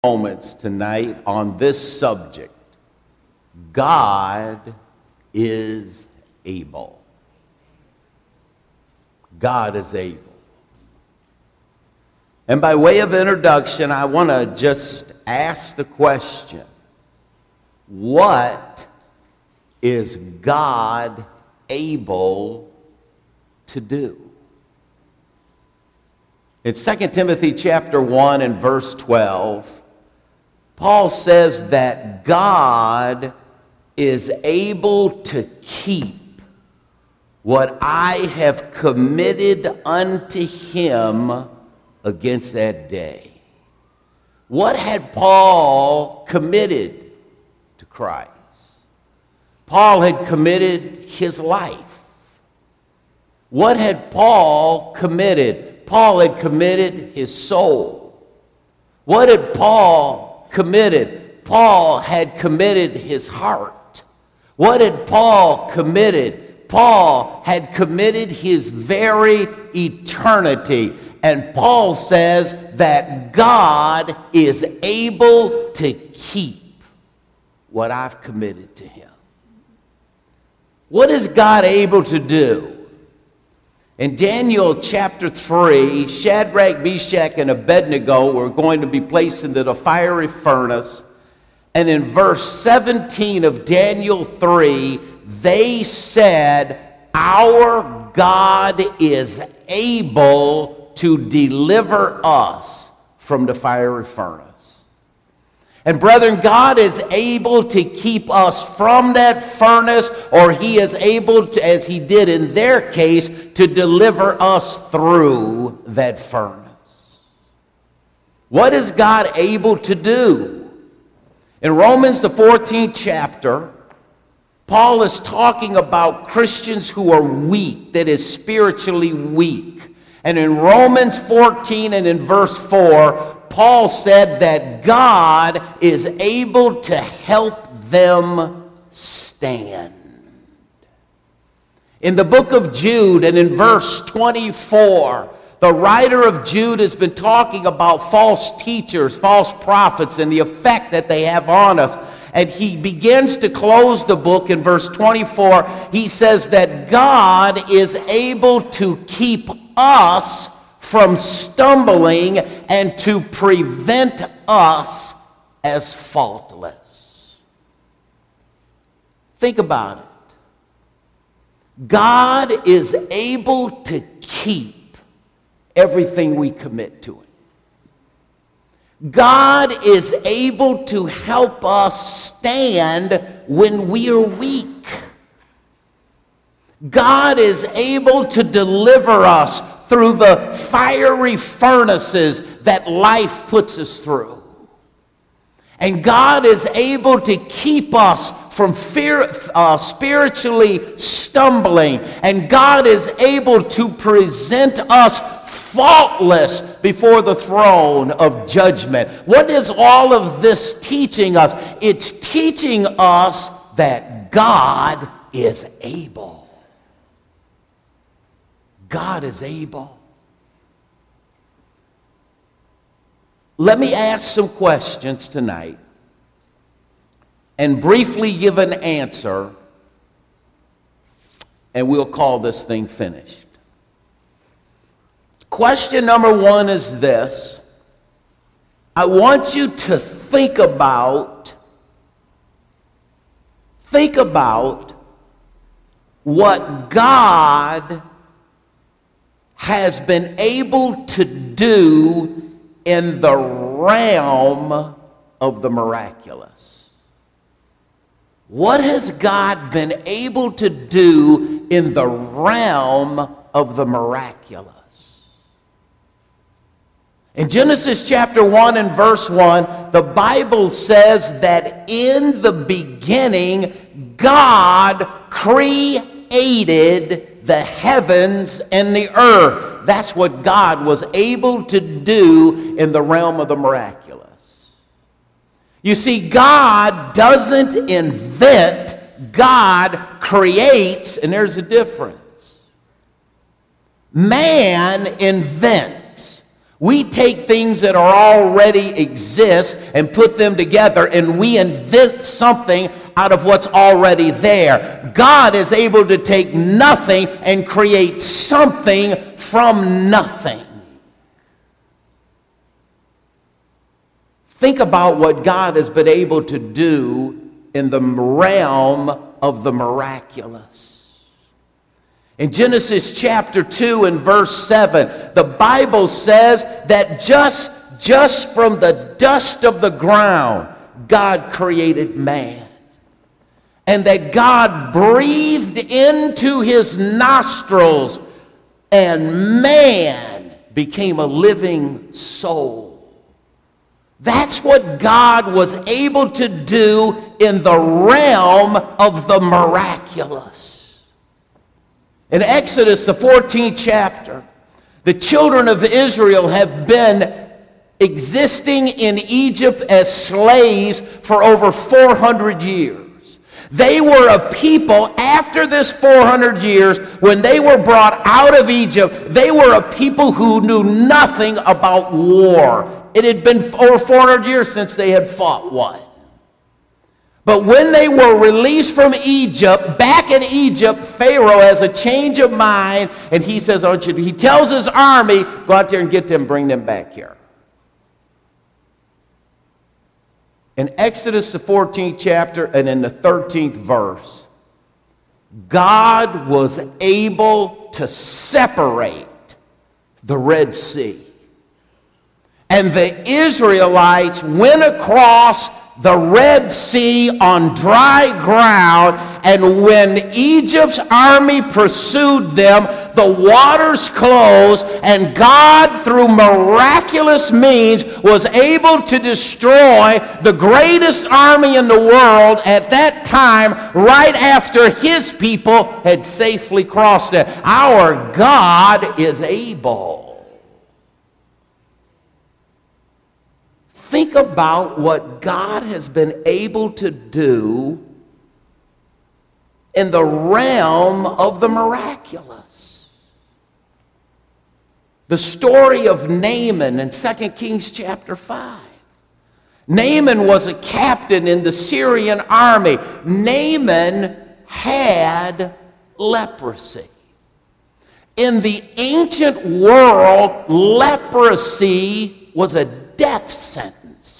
Moments tonight on this subject. God is able. God is able. And by way of introduction, I want to just ask the question, what is God able to do? In 2 Timothy chapter 1 and verse 12, Paul says that God is able to keep what I have committed unto him against that day. What had Paul committed to Christ? Paul had committed his life. What had Paul committed? Paul had committed his soul. What had Paul committed? Paul had committed his heart. What had Paul committed? Paul had committed his very eternity. And Paul says that God is able to keep what I've committed to him. What is God able to do? In Daniel chapter 3, Shadrach, Meshach, and Abednego were going to be placed into the fiery furnace. And in verse 17 of Daniel 3, they said, "Our God is able to deliver us from the fiery furnace." And brethren, God is able to keep us from that furnace, or he is able to, as he did in their case, to deliver us through that furnace. What is God able to do? In Romans the 14th chapter, Paul is talking about Christians who are weak, that is spiritually weak. And in Romans 14 and in verse 4, Paul said that God is able to help them stand. In the book of Jude and in verse 24, the writer of Jude has been talking about false teachers, false prophets, and the effect that they have on us. And he begins to close the book in verse 24. He says that God is able to keep us from stumbling and to prevent us as faultless. Think about it. God is able to keep everything we commit to him. God is able to help us stand when we are weak. God is able to deliver us through the fiery furnaces that life puts us through. And God is able to keep us from spiritually stumbling. And God is able to present us faultless before the throne of judgment. What is all of this teaching us? It's teaching us that God is able. God is able. Let me ask some questions tonight and briefly give an answer, and we'll call this thing finished. Question number one is this. I want you to think about what God has been able to do in the realm of the miraculous. What has God been able to do in the realm of the miraculous? In Genesis chapter 1 and verse 1, the Bible says that in the beginning, God created the heavens and the earth. That's what God was able to do in the realm of the miraculous. You see, God doesn't invent, God creates, and there's a difference. Man invents. We take things that are already exist and put them together, and we invent something out of what's already there. God is able to take nothing and create something from nothing. Think about what God has been able to do in the realm of the miraculous. In Genesis chapter 2 and verse 7, the Bible says that just from the dust of the ground, God created man. And that God breathed into his nostrils, and man became a living soul. That's what God was able to do in the realm of the miraculous. In Exodus, the 14th chapter, the children of Israel have been existing in Egypt as slaves for over 400 years. They were a people, after this 400 years, when they were brought out of Egypt, they were a people who knew nothing about war. It had been over 400 years since they had fought one. But when they were released from Egypt, back in Egypt, Pharaoh has a change of mind, and he says, he tells his army, go out there and get them, bring them back here. In Exodus, the 14th chapter, and in the 13th verse, God was able to separate the Red Sea. And the Israelites went across the Red Sea on dry ground, and when Egypt's army pursued them, the waters closed, and God, through miraculous means, was able to destroy the greatest army in the world at that time, right after his people had safely crossed it. Our God is able. Think about what God has been able to do in the realm of the miraculous. The story of Naaman in 2 Kings chapter 5. Naaman was a captain in the Syrian army. Naaman had leprosy. In the ancient world, leprosy was a death sentence.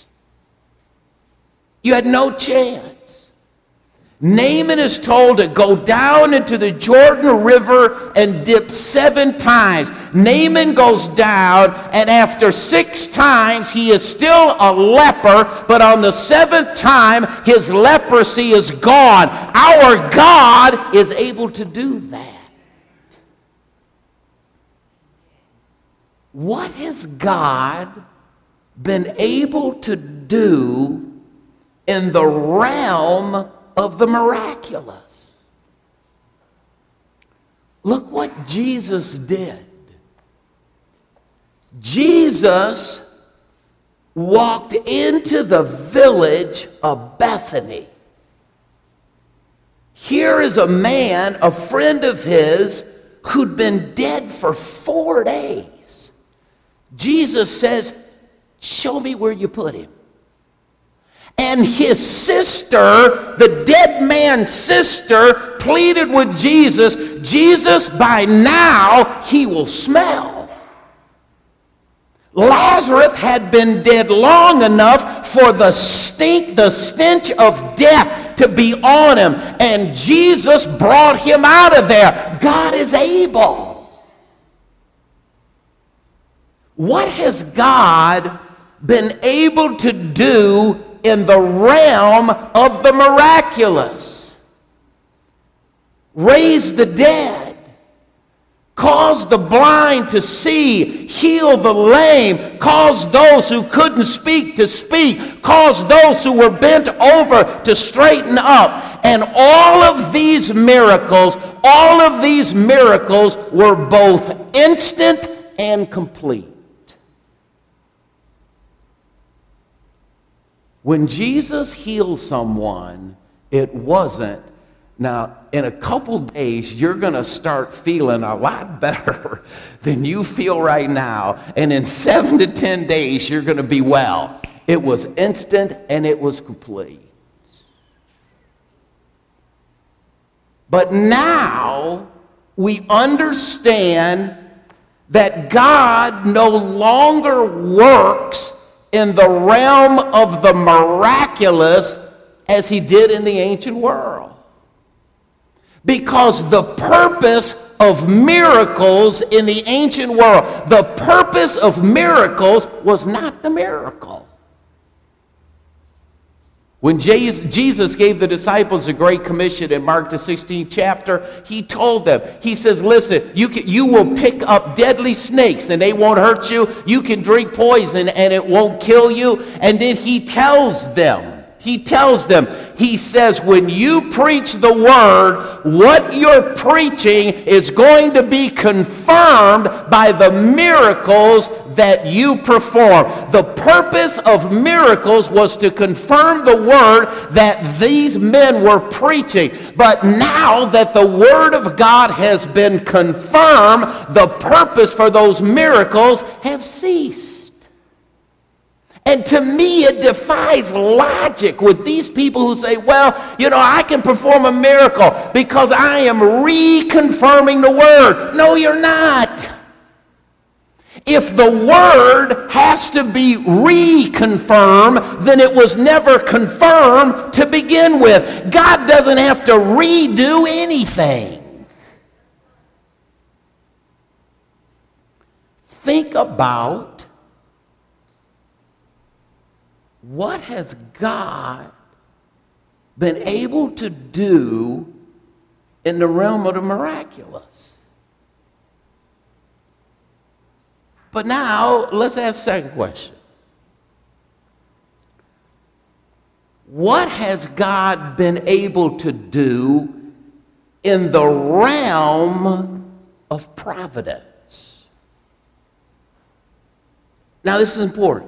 You had no chance. Naaman is told to go down into the Jordan River and dip 7 times. Naaman goes down, and after 6 times, he is still a leper, but on the 7th time, his leprosy is gone. Our God is able to do that. What has God been able to do in the realm of the miraculous? Look what Jesus did. Jesus walked into the village of Bethany. Here is a man, a friend of his, who'd been dead for 4 days. Jesus says, show me where you put him. And his sister, the dead man's sister, pleaded with Jesus, Jesus, by now he will smell. Lazarus had been dead long enough for the stench of death to be on him. And Jesus brought him out of there. God is able. What has God been able to do in the realm of the miraculous? Raise the dead, cause the blind to see, heal the lame, cause those who couldn't speak to speak, cause those who were bent over to straighten up. And all of these miracles were both instant and complete. When Jesus healed someone, it wasn't Now, in a couple days, you're going to start feeling a lot better than you feel right now. And in 7 to 10 days, you're going to be well. It was instant and it was complete. But now we understand that God no longer works in the realm of the miraculous as he did in the ancient world. Because the purpose of miracles in the ancient world, the purpose of miracles was not the miracle. When Jesus gave the disciples a great commission in Mark the 16th chapter, he told them, he says, listen, you will pick up deadly snakes and they won't hurt you. You can drink poison and it won't kill you. And then he tells them, he says, when you preach the word, what you're preaching is going to be confirmed by the miracles that you perform. The purpose of miracles was to confirm the word that these men were preaching. But now that the word of God has been confirmed, the purpose for those miracles have ceased. And to me, it defies logic with these people who say, well, I can perform a miracle because I am reconfirming the word. No, you're not. If the word has to be reconfirmed, then it was never confirmed to begin with. God doesn't have to redo anything. Think about what has God been able to do in the realm of the miraculous? But now, let's ask the second question. What has God been able to do in the realm of providence? Now, this is important.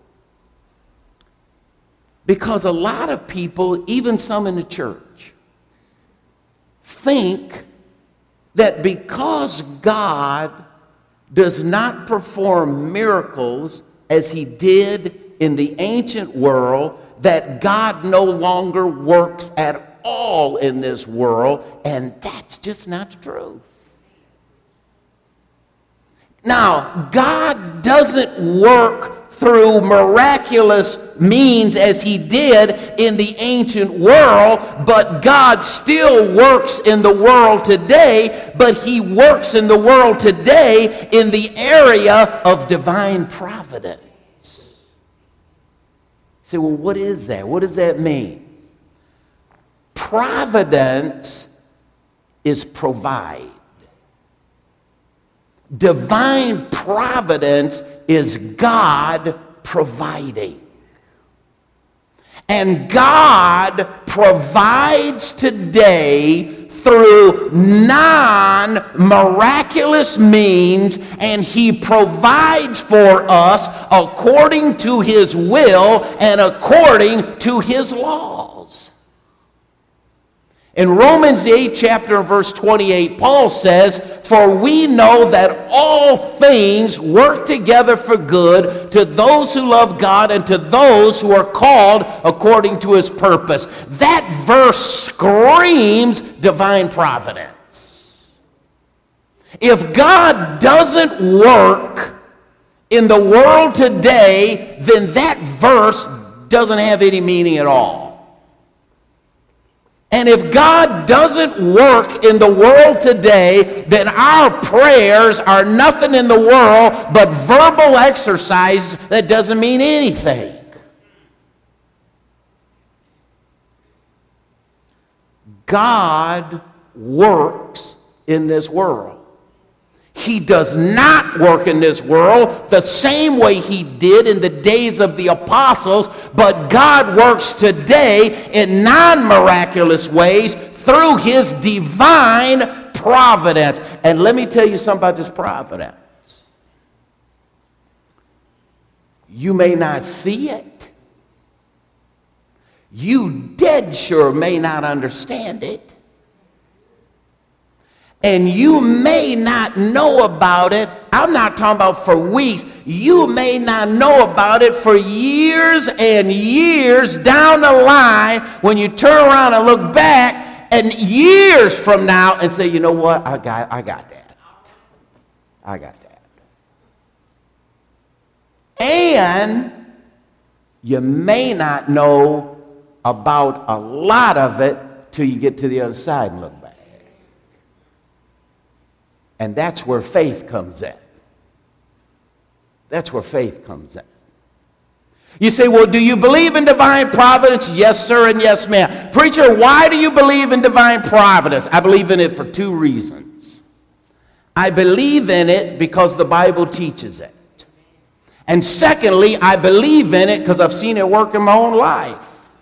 Because a lot of people, even some in the church, think that because God does not perform miracles as he did in the ancient world, that God no longer works at all in this world, and that's just not the truth. Now, God doesn't work through miraculous means as he did in the ancient world, but God still works in the world today, but he works in the world today in the area of divine providence. You say, well, what is that? What does that mean? Providence is provide. Divine providence is God providing. And God provides today through non-miraculous means, and he provides for us according to his will and according to his laws. In Romans the 8th chapter and verse 28, Paul says, for we know that all things work together for good to those who love God and to those who are called according to his purpose. That verse screams divine providence. If God doesn't work in the world today, then that verse doesn't have any meaning at all. And if God doesn't work in the world today, then our prayers are nothing in the world but verbal exercise that doesn't mean anything. God works in this world. He does not work in this world the same way he did in the days of the apostles, but God works today in non-miraculous ways through his divine providence. And let me tell you something about this providence. You may not see it. You dead sure may not understand it. and you may not know about it. I'm not talking about for weeks. You may not know about it for years and years down the line when you turn around and look back and years from now and say, you know what, I got that. I got that. And you may not know about a lot of it till you get to the other side and look back. And that's where faith comes in. That's where faith comes in. You say, well, do you believe in divine providence? Yes, sir, and yes, ma'am. Preacher, why do you believe in divine providence? I believe in it for two reasons. I believe in it because the Bible teaches it. And secondly, I believe in it because I've seen it work in my own life.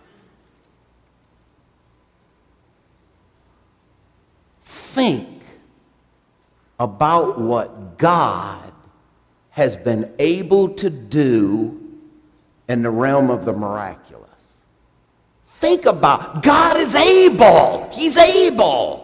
Think about what God has been able to do in the realm of the miraculous. Think about, God is able. He's able.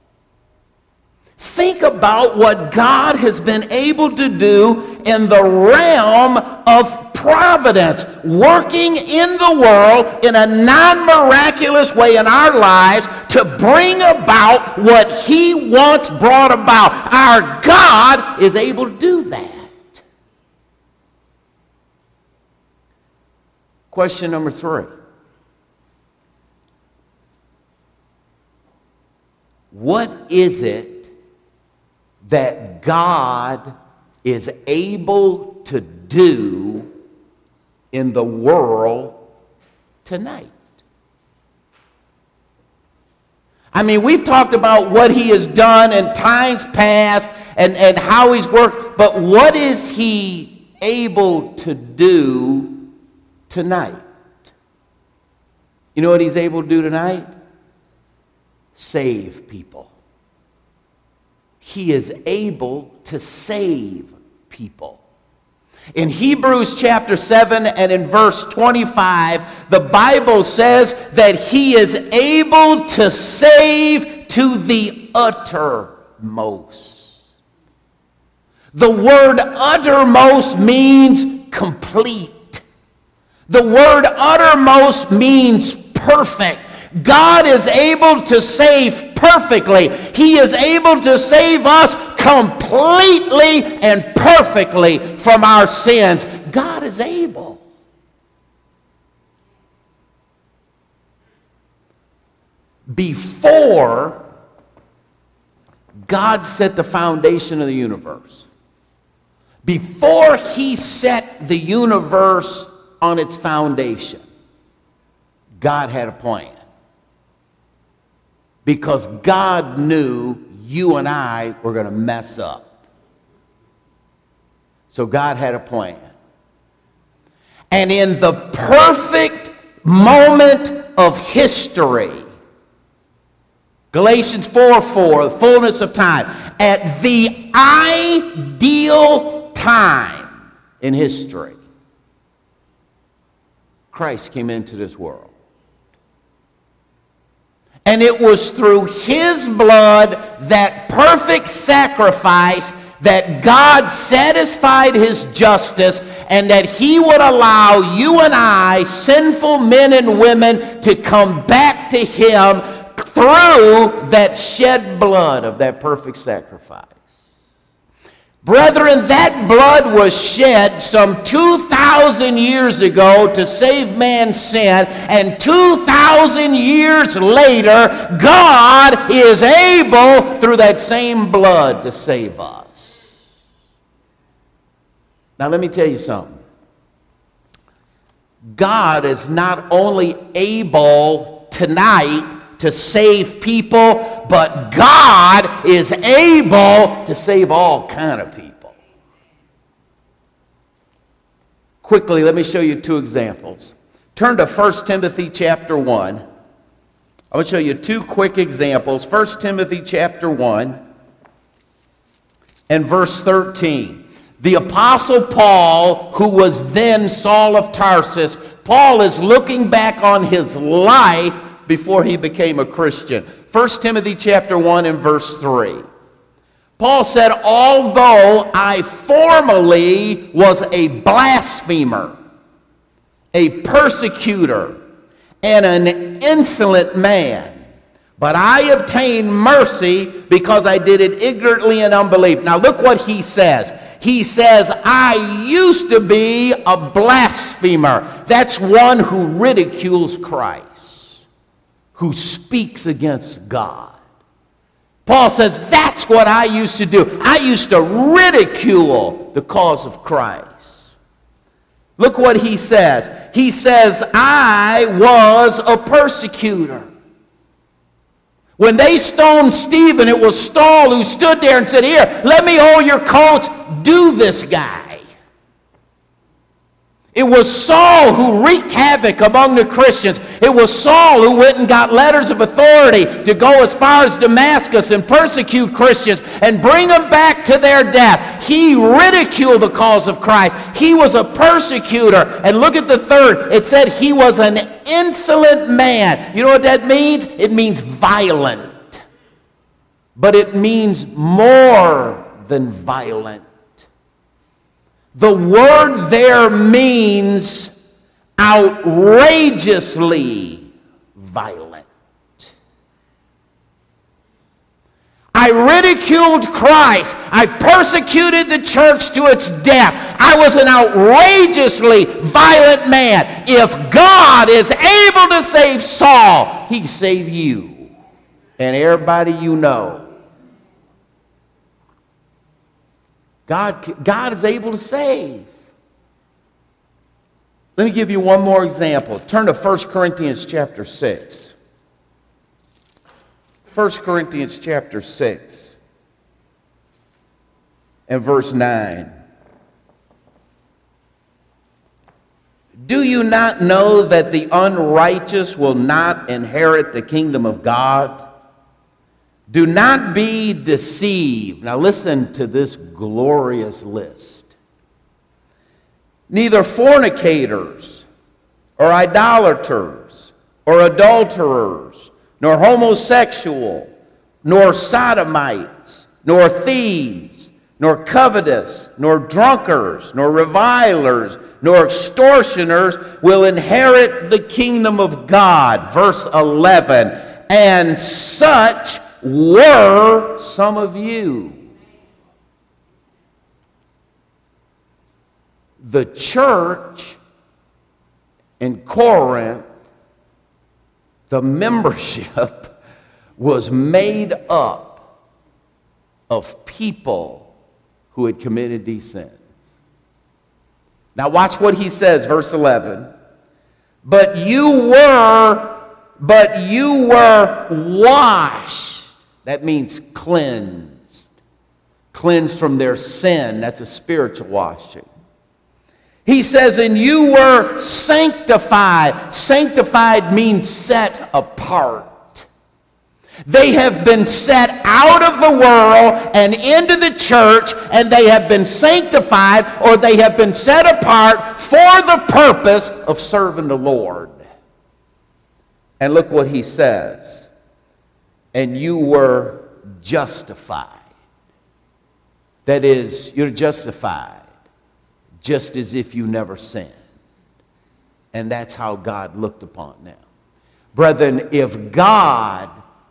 Think about what God has been able to do in the realm of providence, working in the world in a non-miraculous way in our lives to bring about what He wants brought about. Our God is able to do that. Question number 3. What is it that God is able to do in the world tonight? I mean, we've talked about what He has done in times past and how He's worked, but what is He able to do tonight? You know what He's able to do tonight? Save people. He is able to save people. In Hebrews chapter 7 and in verse 25, the Bible says that He is able to save to the uttermost. The word uttermost means complete. The word uttermost means perfect. God is able to save perfectly. He is able to save us completely and perfectly from our sins. God is able. Before God set the foundation of the universe, before He set the universe on its foundation, God had a plan. Because God knew you and I were going to mess up. So God had a plan. And in the perfect moment of history, Galatians 4:4, the fullness of time, at the ideal time in history, Christ came into this world. And it was through His blood, that perfect sacrifice, that God satisfied His justice, and that He would allow you and I, sinful men and women, to come back to Him through that shed blood of that perfect sacrifice. Brethren, that blood was shed some 2,000 years ago to save man's sin, and 2,000 years later, God is able, through that same blood, to save us. Now, let me tell you something. God is not only able tonight to save people, but God is able to save all kind of people. Quickly, let me show you two examples. Turn to 1 Timothy chapter 1. I want to show you two quick examples. 1 Timothy chapter 1 and verse 13. The Apostle Paul, who was then Saul of Tarsus, Paul is looking back on his life before he became a Christian. 1 Timothy chapter 1 and verse 3. Paul said, although I formerly was a blasphemer, a persecutor, and an insolent man, but I obtained mercy because I did it ignorantly in unbelief. Now look what he says. He says, I used to be a blasphemer. That's one who ridicules Christ, who speaks against God. Paul says, that's what I used to do. I used to ridicule the cause of Christ. Look what he says. He says, I was a persecutor. When they stoned Stephen, it was Saul who stood there and said, here, let me hold your coats. Do this guy. It was Saul who wreaked havoc among the Christians. It was Saul who went and got letters of authority to go as far as Damascus and persecute Christians and bring them back to their death. He ridiculed the cause of Christ. He was a persecutor. And look at the third. It said he was an insolent man. You know what that means? It means violent. But it means more than violent. The word there means outrageously violent. I ridiculed Christ. I persecuted the church to its death. I was an outrageously violent man. If God is able to save Saul, he can save you and everybody you know. God is able to save. Let me give you one more example. Turn to 1 Corinthians chapter 6. 1 Corinthians chapter 6 and verse 9. Do you not know that the unrighteous will not inherit the kingdom of God? Do not be deceived. Now listen to this glorious list. Neither fornicators, or idolaters, or adulterers, nor homosexual, nor sodomites, nor thieves, nor covetous, nor drunkards, nor revilers, nor extortioners will inherit the kingdom of God. Verse 11. And such were some of you. The church in Corinth, the membership was made up of people who had committed these sins. Now watch what he says, verse 11. But you were washed. That means cleansed. Cleansed from their sin. That's a spiritual washing. He says, and you were sanctified. Sanctified means set apart. They have been set out of the world and into the church, and they have been sanctified, or they have been set apart for the purpose of serving the Lord. And look what he says. And you were justified. That is, you're justified just as if you never sinned. And that's how God looked upon them. Brethren, if God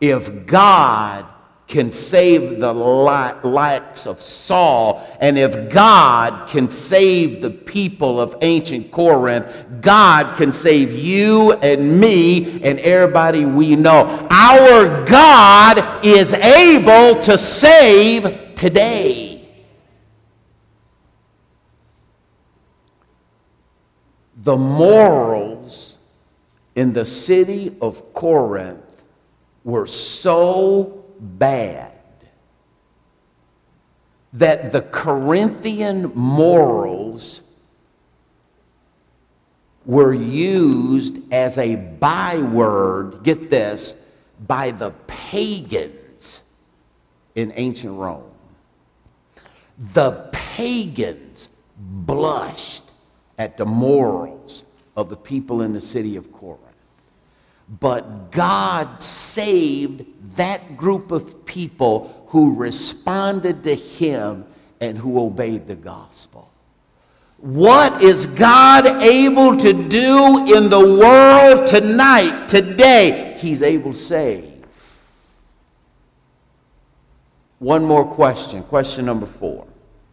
can save the likes of Saul, and if God can save the people of ancient Corinth, God can save you and me and everybody we know. Our God is able to save today. The morals in the city of Corinth were so bad that the Corinthian morals were used as a byword, get this, by the pagans in ancient Rome. The pagans blushed at the morals of the people in the city of Corinth. But God saved that group of people who responded to him and who obeyed the gospel. What is God able to do in the world tonight, today? He's able to save. One more question. Question number 4.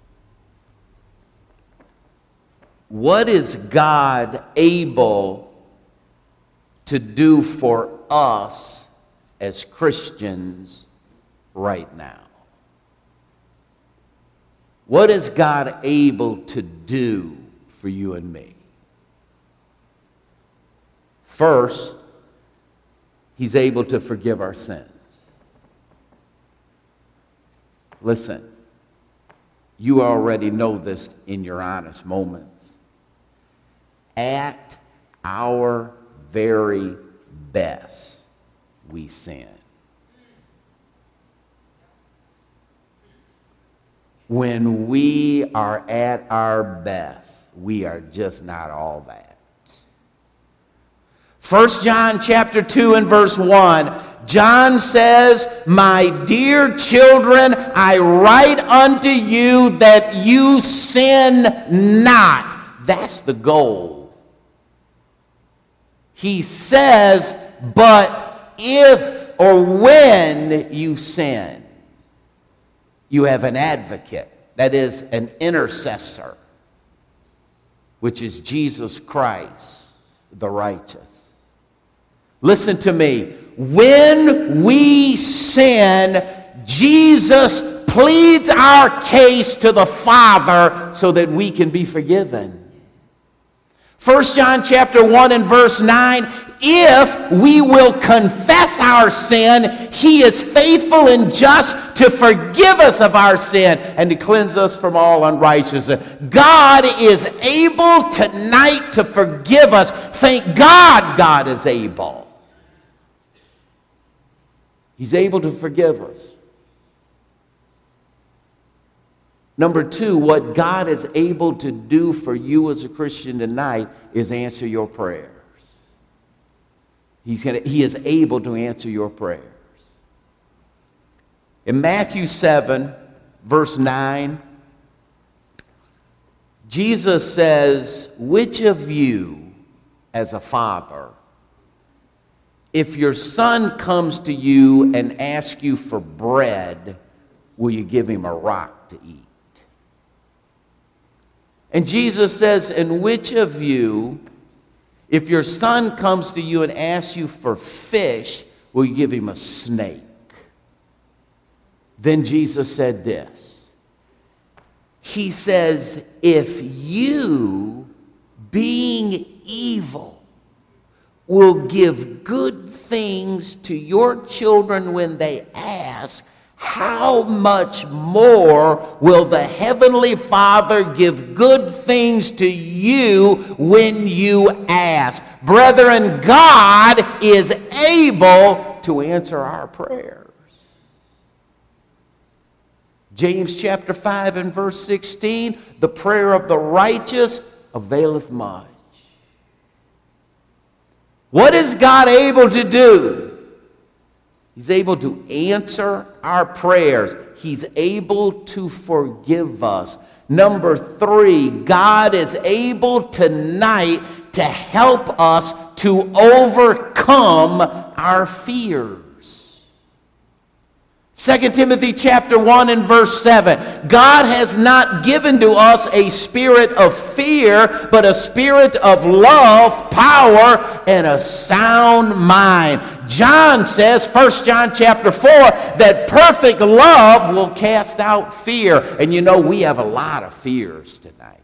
What is God able to do for us as Christians right now? What is God able to do for you and me? First, he's able to forgive our sins. Listen, you already know this in your honest moments. At our very best, we sin. When we are at our best, we are just not all that. 1 John chapter 2 and verse 1, John says, "My dear children, I write unto you that you sin not." That's the goal. He says, but if or when you sin, you have an advocate, that is an intercessor, which is Jesus Christ, the righteous. Listen to me. When we sin, Jesus pleads our case to the Father so that we can be forgiven. 1 John chapter 1 and verse 9, if we will confess our sin, he is faithful and just to forgive us of our sin and to cleanse us from all unrighteousness. God is able tonight to forgive us. Thank God, God is able. He's able to forgive us. Number 2, what God is able to do for you as a Christian tonight is answer your prayers. He is able to answer your prayers. In Matthew 7, verse 9, Jesus says, "Which of you, as a father, if your son comes to you and asks you for bread, will you give him a rock to eat?" And Jesus says, "And which of you, if your son comes to you and asks you for fish, will you give him a snake?" Then Jesus said this. He says, "If you, being evil, will give good things to your children when they ask, how much more will the Heavenly Father give good things to you when you ask?" Brethren, God is able to answer our prayers. James chapter 5 and verse 16, "The prayer of the righteous availeth much." What is God able to do? He's able to answer our prayers. He's able to forgive us. Number 3, God is able tonight to help us to overcome our fears. 2 Timothy chapter 1 and verse 7, God has not given to us a spirit of fear, but a spirit of love, power, and a sound mind. John says, 1 John chapter 4, that perfect love will cast out fear. And you know, we have a lot of fears tonight.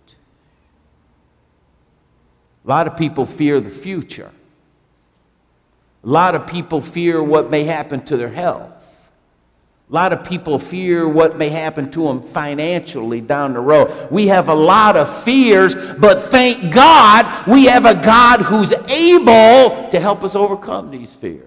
A lot of people fear the future. A lot of people fear what may happen to their health. A lot of people fear what may happen to them financially down the road. We have a lot of fears, but thank God we have a God who's able to help us overcome these fears.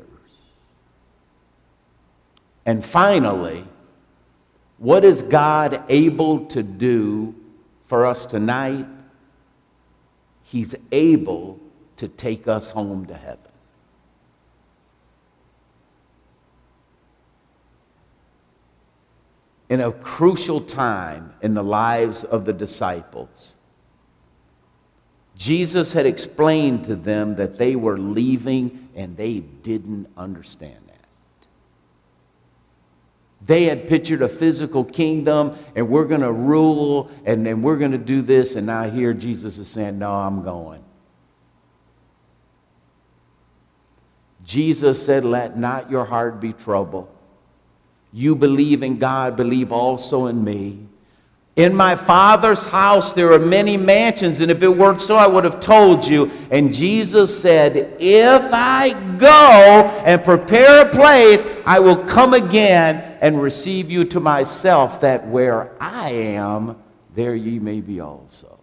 And finally, what is God able to do for us tonight? He's able to take us home to heaven. in a crucial time in the lives of the disciples. Jesus had explained to them that they were leaving, and they didn't understand that. They had pictured a physical kingdom, and we're going to rule, and then we're going to do this, and now here Jesus is saying, no, I'm going. Jesus said, let not your heart be troubled. You believe in God, believe also in me. In my Father's house there are many mansions, and if it weren't so, I would have told you. And Jesus said, if I go and prepare a place, I will come again and receive you to myself, that where I am, there ye may be also.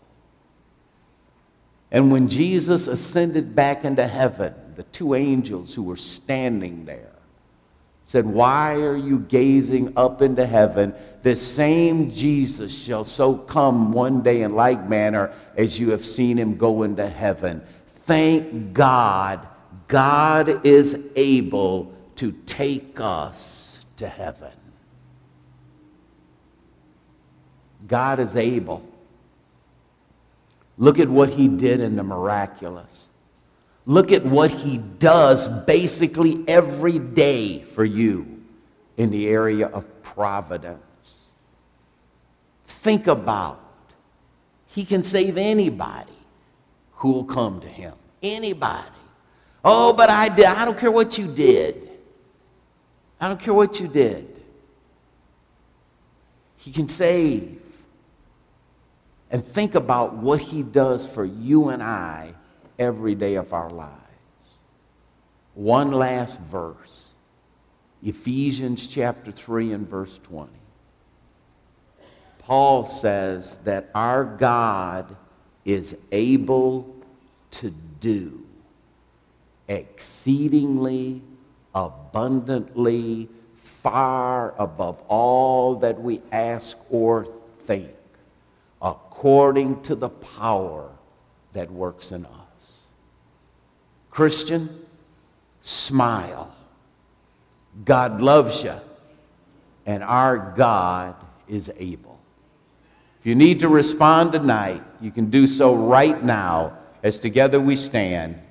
And when Jesus ascended back into heaven, the two angels who were standing there said, why are you gazing up into heaven? This same Jesus shall so come one day in like manner as you have seen him go into heaven. Thank God, God is able to take us to heaven. God is able. Look at what he did in the miraculous. Look at what he does basically every day for you in the area of providence. Think about, he can save anybody who will come to him. Anybody. Oh, but I don't care what you did. I don't care what you did. He can save. And think about what he does for you and I every day of our lives. One last verse. Ephesians chapter 3 and verse 20. Paul says that our God is able to do exceedingly abundantly, far above all that we ask or think, according to the power that works in us. Christian, smile. God loves you, and our God is able. If you need to respond tonight, you can do so right now as together we stand